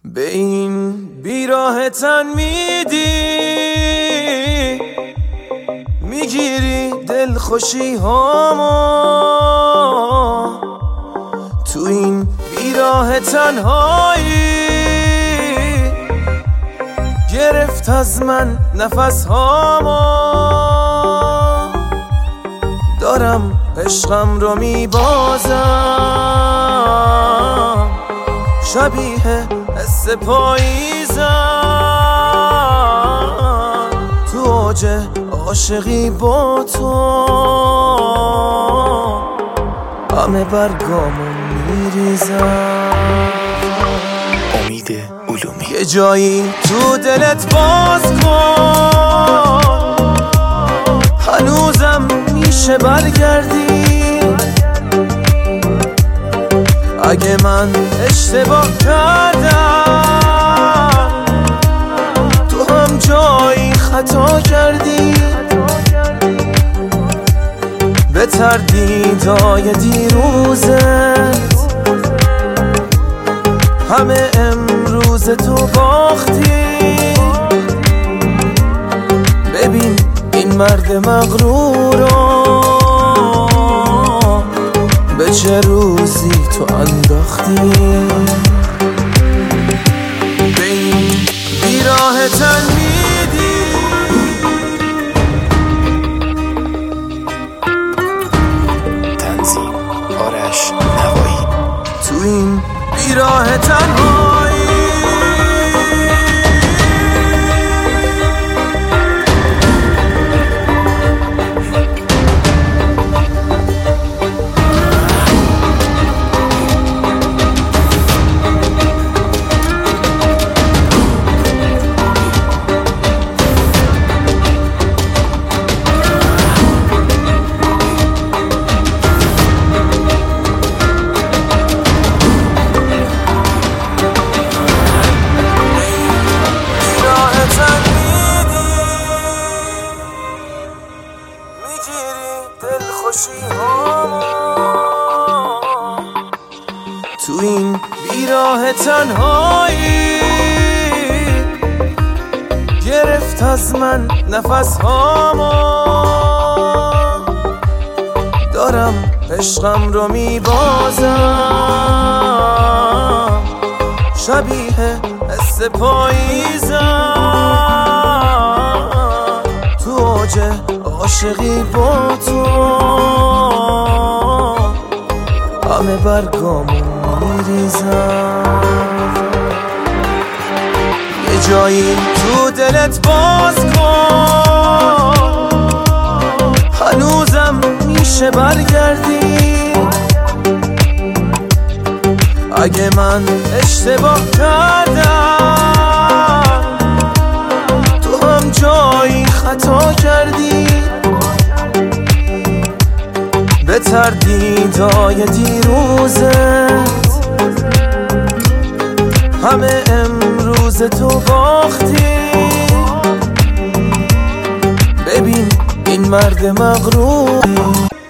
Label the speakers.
Speaker 1: به این بیراه تن میگیری دل خوشی هامو، تو این بیراه تنهایی گرفت از من نفس هامو. دارم عشقم رو میبازم، شبیه حس پاییزم، تو اوج عاشقی با تو همه برگامو میریزم.
Speaker 2: امید علومی.
Speaker 1: یه جایی تو دلت باز کن، هنوزم میشه برگردی. اگه من اشتباه کردم تو هم جایی خطا کردی. به تردیدای دیروزت همه امروز تو باختی. ببین این مرد مغرورو به چه روزی تو انداختی. به این بیراه تن میدی،
Speaker 2: تنظیم آرش نوایی.
Speaker 1: تو این بیراه تنهایی دل خوشی هامو، تو این بیراه تنهایی گرفت از من نفس هامو. دارم عشقم رو میبازم، شبیه حس پاییزم، تو اوج عاشقی با تو همه برگامو میریزم. یه جایی تو دلت باز کن، هنوزم میشه برگردی. اگه من اشتباه کردم تو هم جایی خطا کردی. به تردیدای دیروزت همه امروز تو باختی. ببین این مرد مغرور